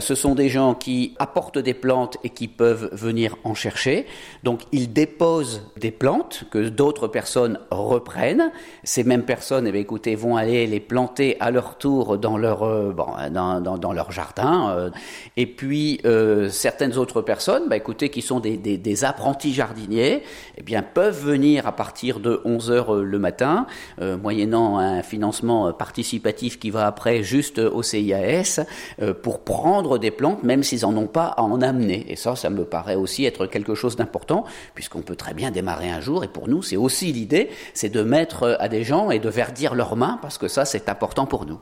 Ce sont des gens qui apportent des plantes et qui peuvent venir en chercher. Donc ils déposent des plantes que d'autres personnes reprennent. Ces mêmes personnes, écoutez, vont aller les planter à leur tour dans leur dans leur jardin. Et puis certaines autres personnes, écoutez, qui sont des apprentis jardiniers, peuvent venir à partir de 11h le matin, moyennant un financement participatif qui va après juste au CIAS, pour prendre des plantes, même s'ils n'en ont pas à en amener. Et ça me paraît aussi être quelque chose d'important, puisqu'on peut très bien démarrer un jour, et pour nous, c'est aussi l'idée, c'est de mettre à des gens et de verdir leurs mains, parce que ça, c'est important pour nous.